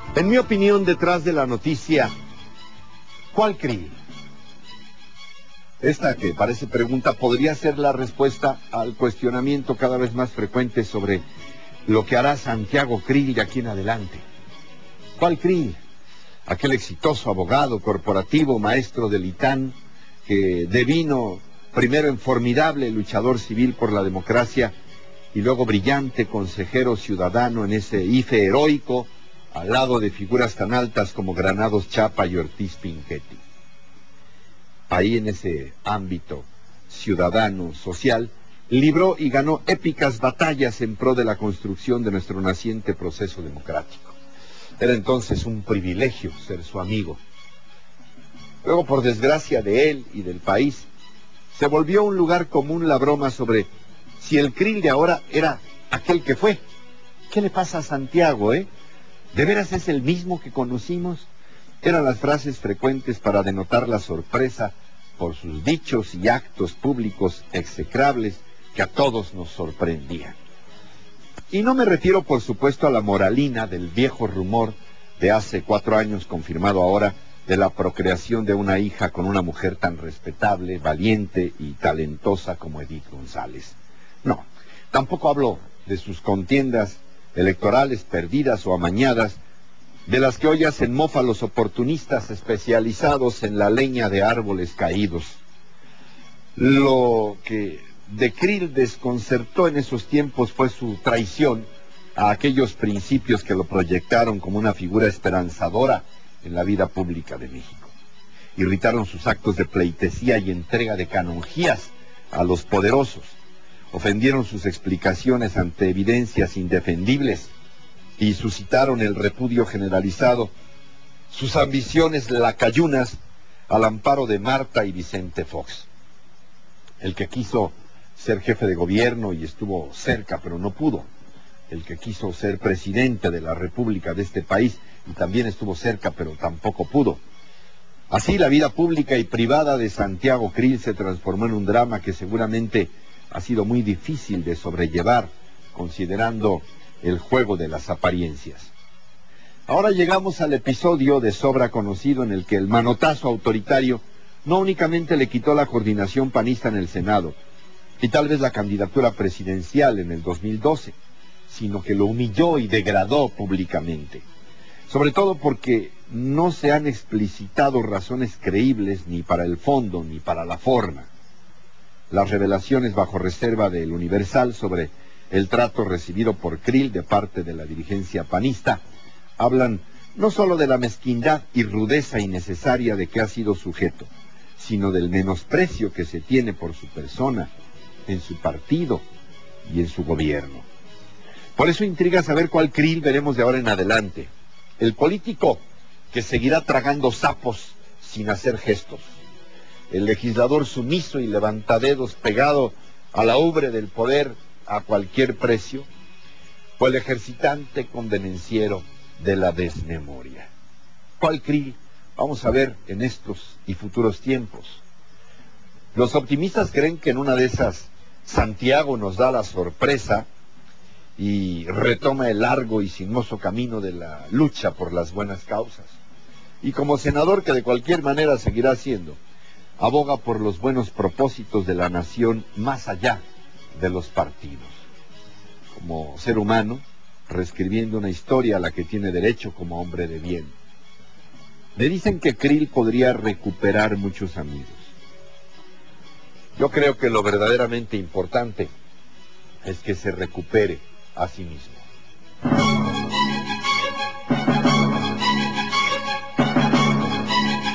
En mi opinión, detrás de la noticia, ¿cuál Krill? Esta que parece pregunta podría ser la respuesta al cuestionamiento cada vez más frecuente sobre lo que hará Santiago Krill de aquí en adelante. ¿Cuál Krill? Aquel exitoso abogado corporativo, maestro del ITAN, que devino primero en formidable luchador civil por la democracia y luego brillante consejero ciudadano en ese IFE heroico, al lado de figuras tan altas como Granados Chapa y Ortiz Pinchetti. Ahí en ese ámbito ciudadano, social, libró y ganó épicas batallas en pro de la construcción de nuestro naciente proceso democrático. Era entonces un privilegio ser su amigo. Luego, por desgracia de él y del país, se volvió un lugar común la broma sobre si el Krill de ahora era aquel que fue. ¿Qué le pasa a Santiago, ¿De veras es el mismo que conocimos? Eran las frases frecuentes para denotar la sorpresa por sus dichos y actos públicos execrables que a todos nos sorprendían. Y no me refiero, por supuesto, a la moralina del viejo rumor de hace 4 años, confirmado ahora, de la procreación de una hija con una mujer tan respetable, valiente y talentosa como Edith González. No, tampoco hablo de sus contiendas electorales perdidas o amañadas, de las que hoy hacen mofa los oportunistas especializados en la leña de árboles caídos. Lo que de Krill desconcertó en esos tiempos fue su traición a aquellos principios que lo proyectaron como una figura esperanzadora en la vida pública de México. Irritaron sus actos de pleitesía y entrega de canonjías a los poderosos. Ofendieron sus explicaciones ante evidencias indefendibles y suscitaron el repudio generalizado, sus ambiciones lacayunas al amparo de Marta y Vicente Fox. El que quiso ser jefe de gobierno y estuvo cerca pero no pudo. El que quiso ser presidente de la República de este país y también estuvo cerca pero tampoco pudo. Así la vida pública y privada de Santiago Krill se transformó en un drama que seguramente ha sido muy difícil de sobrellevar, considerando el juego de las apariencias. Ahora llegamos al episodio de sobra conocido en el que el manotazo autoritario no únicamente le quitó la coordinación panista en el Senado y tal vez la candidatura presidencial en el 2012, sino que lo humilló y degradó públicamente. Sobre todo porque no se han explicitado razones creíbles ni para el fondo ni para la forma. Las revelaciones bajo reserva del Universal sobre el trato recibido por Krill de parte de la dirigencia panista hablan no solo de la mezquindad y rudeza innecesaria de que ha sido sujeto, sino del menosprecio que se tiene por su persona, en su partido y en su gobierno. Por eso intriga saber cuál Krill veremos de ahora en adelante. El político que seguirá tragando sapos sin hacer gestos. El legislador sumiso y levantadedos pegado a la ubre del poder a cualquier precio, o el ejercitante convenenciero de la desmemoria. ¿Cuál Krill vamos a ver en estos y futuros tiempos? Los optimistas creen que en una de esas Santiago nos da la sorpresa y retoma el largo y sinuoso camino de la lucha por las buenas causas. Y como senador, que de cualquier manera seguirá siendo, aboga por los buenos propósitos de la nación más allá de los partidos. Como ser humano, reescribiendo una historia a la que tiene derecho como hombre de bien. Me dicen que Krill podría recuperar muchos amigos. Yo creo que lo verdaderamente importante es que se recupere a sí mismo.